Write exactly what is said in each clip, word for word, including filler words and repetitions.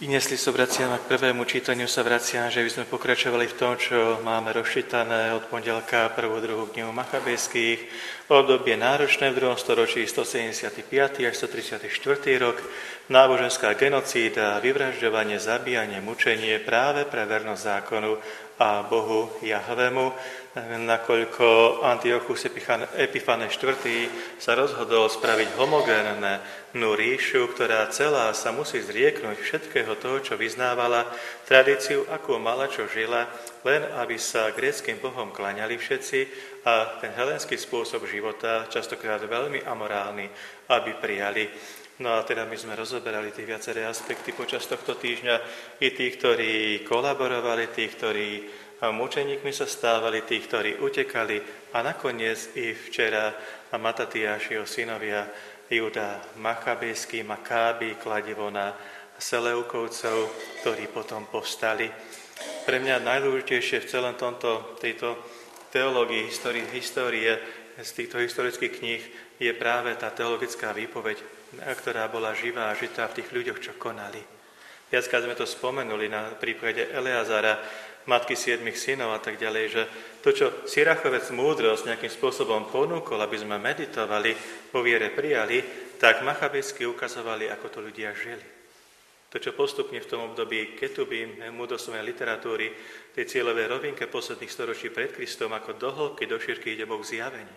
I nesli sa vraciam a k prvému čítaniu sa vraciam, že by sme pokračovali v tom, čo máme rozčítané od pondelka prvú, druhú knihu Machabejských, obdobie náročné v druhom storočí stosedemdesiaty piaty až stotridsiaty štvrtý rok, náboženská genocída, vyvražďovanie, zabíjanie, mučenie práve pre vernosť zákonu a Bohu Jahvému, nakoľko Antiochus Epifanes štvrtý sa rozhodol spraviť homogénnu ríšu, ktorá celá sa musí zrieknúť všetkého toho, čo vyznávala, tradíciu, akú mala, čo žila, len aby sa gréckym bohom klaňali všetci a ten helénsky spôsob života, častokrát veľmi amorálny, aby prijali. No a teda my sme rozoberali tie viaceré aspekty počas tohto týždňa, i tých, ktorí kolaborovali, tých, ktorí mučeníkmi sa stávali, tých, ktorí utekali a nakoniec i včera Matatiášiho synovia Júda Machabejský, Makáby, kladivo na Seleukovcov, ktorí potom povstali. Pre mňa najdôležitejšie v celom tomto, tejto teológii, histórie, histórie z týchto historických kníh je práve tá teologická výpoveď, ktorá bola živá a žitá v tých ľuďoch, čo konali. Viackrát sme to spomenuli na prípade Eleazara, matky siedmich synov a tak ďalej, že to, čo Sirachovec múdrosť nejakým spôsobom ponúkol, aby sme meditovali, vo viere prijali, tak Machabejsky ukazovali, ako to ľudia žili. To, čo postupne v tom období Ketubím, múdrostovnej literatúry, tej cieľovej rovinke posledných storočí pred Kristom, ako do hĺbky, do šírky ide Boh zjavení.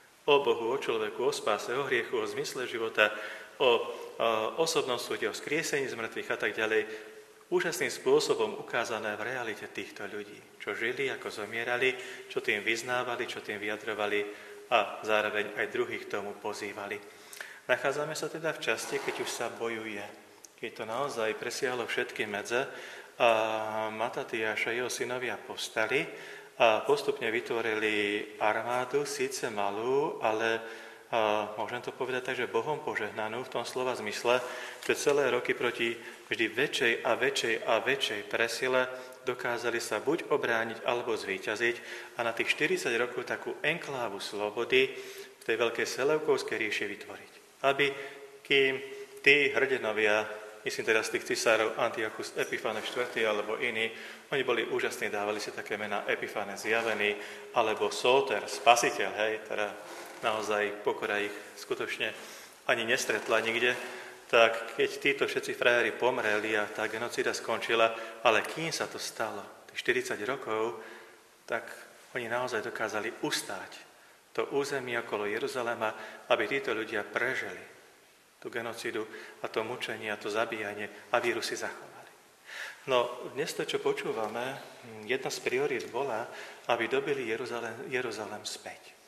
O Bohu, o človeku, o spáse, o hriechu, o zmysle života, o, o osobnom súde, o skriesení z mŕtvych a tak ďalej. Úžasným spôsobom ukázané v realite týchto ľudí, čo žili, ako zomierali, čo tým vyznávali, čo tým vyjadrovali a zároveň aj druhých k tomu pozývali. Nachádzame sa teda v časti, keď už sa bojuje, keď to naozaj presiahlo všetky medze a Matatiáš a jeho synovia povstali a postupne vytvorili armádu, síce malú, ale a môžem to povedať tak, že Bohom požehnanú v tom slova zmysle, že celé roky proti vždy väčšej a väčšej a väčšej presile dokázali sa buď obrániť alebo zvíťaziť a na tých štyridsať rokov takú enklávu slobody v tej veľkej Seleukovskej ríši vytvoriť. Aby kým tí hrdinovia, myslím teraz tých cisárov Antiochus Epifanes štvrtý alebo iní, oni boli úžasní, dávali si také mená Epifanes zjavený alebo Soter, spasiteľ, hej, teda naozaj pokora ich skutočne ani nestretla nikde, tak keď títo všetci frajeri pomreli a tá genocída skončila, ale kým sa to stalo, tých štyridsať rokov, tak oni naozaj dokázali ustáť to územie okolo Jeruzalema, aby títo ľudia prežili tú genocídu a to mučenie a to zabíjanie a vírusy zachovali. No dnes to, čo počúvame, jedna z priorít bola, aby dobili Jeruzalém, Jeruzalém späť.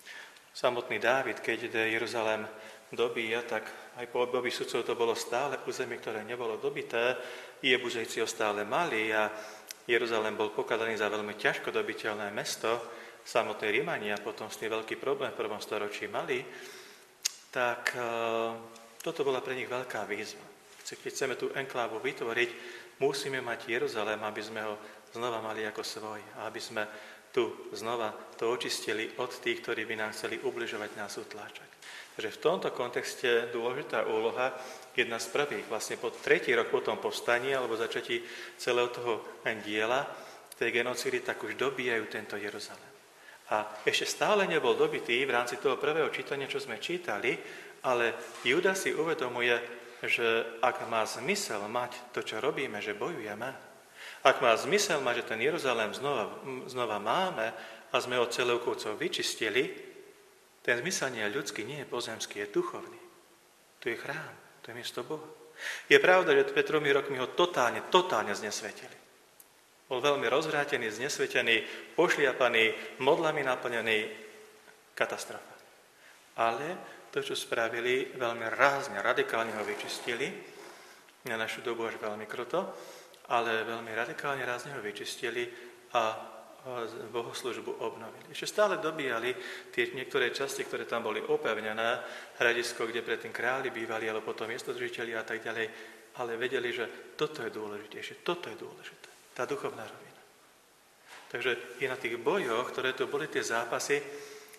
Samotný Dávid, keď ide Jeruzalém dobíja, tak aj po období sudcov to bolo stále územie, ktoré nebolo dobité. Jebuzejci ho stále mali a Jeruzalém bol pokladaný za veľmi ťažko dobiteľné mesto. Samotné Rimania potom s tým veľký problém v prvom storočí mali. Tak e, toto bola pre nich veľká výzva. Keď chceme tú enklávu vytvoriť, musíme mať Jeruzalém, aby sme ho znova mali ako svoj a aby sme tu znova to očistili od tých, ktorí by nám chceli ubližovať, nás utláčať. Takže v tomto kontexte dôležitá úloha, jedna z prvých, vlastne po tretí rok po tom povstaní, alebo začatí celého toho diela, tej genocídy, tak už dobíjajú tento Jeruzalém. A ešte stále nebol dobitý v rámci toho prvého čítania, čo sme čítali, ale Júda si uvedomuje, že ak má zmysel mať to, čo robíme, že bojujeme, ak má zmysel mať, že ten Jeruzalém znova, znova máme a sme od Seleukovcov vyčistili, ten zmysel nie je ľudský, nie je pozemský, je duchovný. Tu je chrám, to je miesto Boha. Je pravda, že pred tromi rokmi ho totálne, totálne znesvetili. Bol veľmi rozvrátený, znesvetený, pošliapaný, modlami naplnený, katastrofa. Ale to, čo spravili, veľmi rázne, radikálne ho vyčistili, na našu dobu až veľmi kruto, ale veľmi radikálne rázne ho vyčistili a bohoslužbu obnovili. Ešte stále dobíjali tie niektoré časti, ktoré tam boli opevnené, hradisko, kde predtým králi bývali, alebo potom miestodržitelia a tak ďalej, ale vedeli, že toto je dôležitejšie, toto je dôležité, tá duchovná rovina. Takže i na tých bojoch, ktoré tu boli tie zápasy,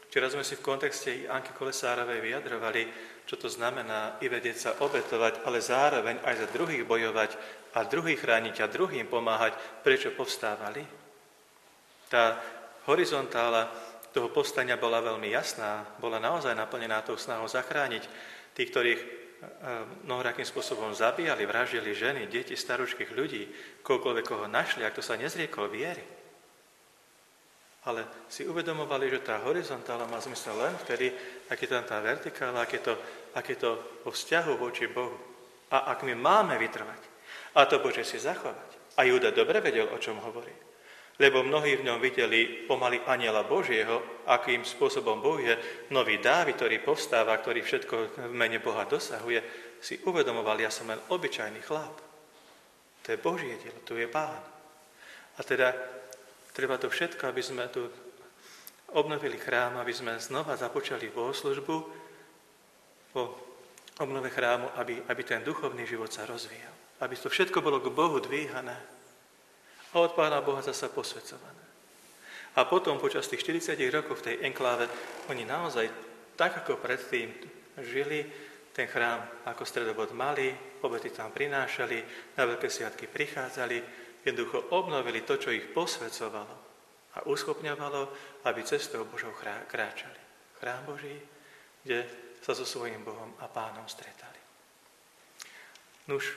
Včera sme si v kontexte Anky Kolesárovej vyjadrovali, čo to znamená i vedieť sa obetovať, ale zároveň aj za druhých bojovať a druhých chrániť a druhým pomáhať, prečo povstávali. Tá horizontála toho povstania bola veľmi jasná, bola naozaj naplnená tou snahou zachrániť tých, ktorých mnohorakým spôsobom zabíjali, vraždili ženy, deti, staručkých ľudí, koľkoľvek koho našli, ak to sa nezriekol viery. Ale si uvedomovali, že tá horizontála má zmysel len vtedy, ak je tam tá vertikála, ak je to, ak je to vo vzťahu voči Bohu. A ak my máme vytrvať, a to Bože si zachovať. A Júda dobre vedel, o čom hovorí. Lebo mnohí v ňom videli pomaly anjela Božieho, akým spôsobom Boh je nový Dávid, ktorý povstáva, ktorý všetko v mene Boha dosahuje, si uvedomovali, ja som len obyčajný chlap. To je Božie dielo, tu je Pán. A teda treba to všetko, aby sme tu obnovili chrám, aby sme znova započali bohoslužbu po obnove chrámu, aby, aby ten duchovný život sa rozvíjal. Aby to všetko bolo k Bohu dvíhané a od Pána Boha zasa posvedzované. A potom počas tých štyridsať rokov v tej enkláve oni naozaj, tak ako predtým, žili ten chrám ako stredobod mali, obety tam prinášali, na veľké sviatky prichádzali, jednoducho obnovili to, čo ich posvedzovalo a uschopňovalo, aby cestou Božou kráčali. Chrám Boží, kde sa so svojím Bohom a Pánom stretali. Nuž,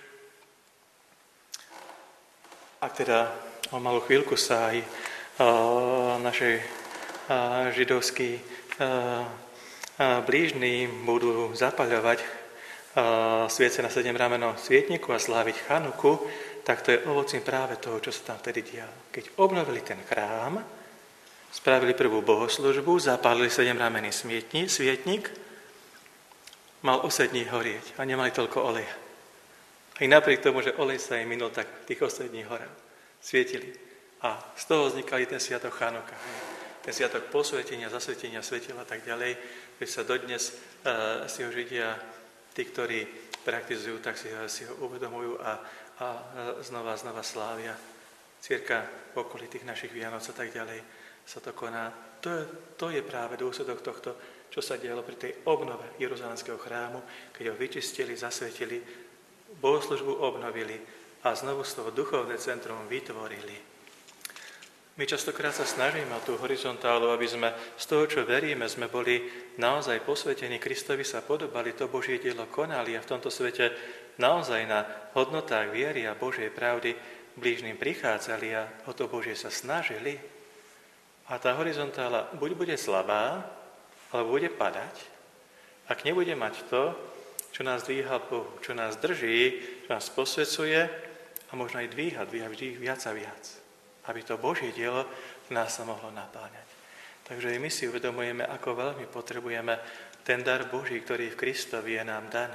ak teda o malú chvíľku sa aj našej židovskí blížni budú zapaľovať sviece na sedem ramenov svietniku a sláviť Chanuku, tak to je ovocím práve toho, čo sa tam vtedy dialo. Keď obnovili ten chrám, spravili prvú bohoslužbu, zapálili sedem ramenný svietnik, mal osem dní horieť a nemali toľko oleja. Aj napriek tomu, že olej sa im minul, tak tých osem dní horel. Svietili. A z toho vznikali ten sviatok Chanuka. Ten sviatok posvetenia, zasvetenia svetila a tak ďalej, keď sa dodnes uh, si ho Židia, tí, ktorí praktizujú, tak si, si ho uvedomujú a, a znova znova slávia. Cirka v okolí tých našich Vianoc a tak ďalej sa to koná. To je, to je práve dôsledok tohto, čo sa dialo pri tej obnove Jeruzalemského chrámu, keď ho vyčistili, zasvetili, bohoslužbu obnovili a znovu z toho duchovné centrum vytvorili. My častokrát sa snažíme o tú horizontálu, aby sme z toho, čo veríme, sme boli naozaj posvetení Kristovi, sa podobali, to Božie dielo konali a v tomto svete naozaj na hodnotách viery a Božej pravdy blížnym prichádzali a o to Božie sa snažili. A tá horizontála buď bude slabá, alebo bude padať, ak nebude mať to, čo nás dvíha Bohu, čo nás drží, čo nás posvedzuje a možno aj dvíha, dvíha vždy viac a viac. Aby to Božie dielo v nás sa mohlo napáňať. Takže my si uvedomujeme, ako veľmi potrebujeme ten dar Boží, ktorý v Kristovi je nám daný.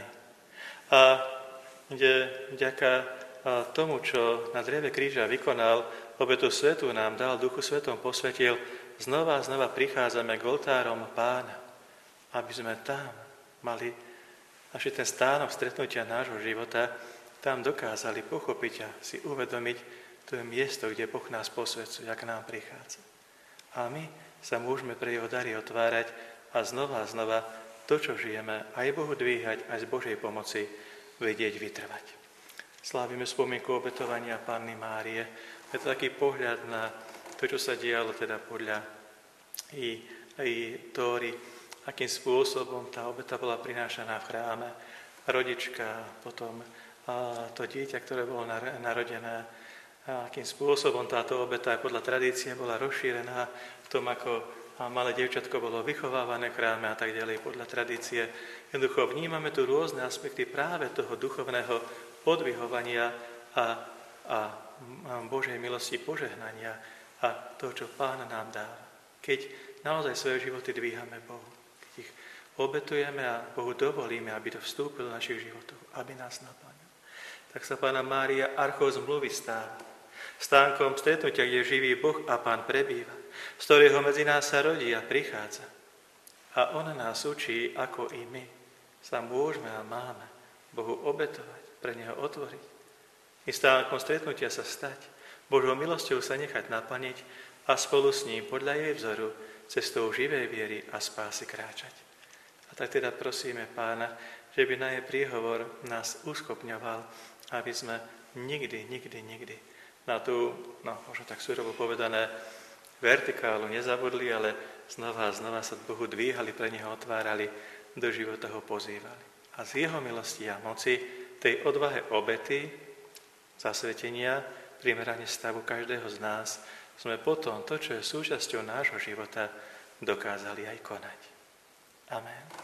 A kde vďaka tomu, čo na dreve kríža vykonal, obetu svetu nám dal, Duchu Svetom posvetil, znova a znova prichádzame k oltárom Pána, aby sme tam mali naši ten stánok stretnutia nášho života, tam dokázali pochopiť a si uvedomiť, to je miesto, kde Boh nás posvedzuje, ak nám prichádza. A my sa môžeme pre jeho dary otvárať a znova a znova to, čo žijeme, aj Bohu dvíhať, aj z Božej pomoci vedieť vytrvať. Slávime spomienku obetovania Panny Márie. Je to taký pohľad na to, čo sa dialo teda podľa i, i Tóry, akým spôsobom tá obeta bola prinášaná v chráme. Rodička, potom a to dieťa, ktoré bolo narodené, a akým spôsobom táto obeta aj podľa tradície bola rozšírená v tom, ako malé dievčatko bolo vychovávané v chráme a tak ďalej podľa tradície. Jednoducho vnímame tu rôzne aspekty práve toho duchovného podvihovania a, a Božej milosti, požehnania a toho, čo Pán nám dáva. Keď naozaj svoje životy dvíhame Bohu, keď ich obetujeme a Bohu dovolíme, aby to vstúpilo do našich životov, aby nás naplnil, tak sa Panna Mária archou zmluvy stáva. Stánkom stretnutia, kde živý Boh a Pán prebýva, z ktorého medzi nás sa rodí a prichádza. A on nás učí, ako i my sa môžeme a máme Bohu obetovať, pre Neho otvoriť. I stánkom stretnutia sa stať, Božou milosťou sa nechať naplniť a spolu s ním podľa jej vzoru cestou živej viery a spásy kráčať. A tak teda prosíme Pána, že by na jej príhovor nás uschopňoval, aby sme nikdy, nikdy, nikdy na tú, no možno tak súrovo povedané, vertikálu nezabudli, ale znova a znova sa Bohu dvíhali, pre Neho otvárali, do života ho pozývali. A z Jeho milosti a moci, tej odvahe obety, zasvetenia, primerane stavu každého z nás, sme potom to, čo je súčasťou nášho života, dokázali aj konať. Amen.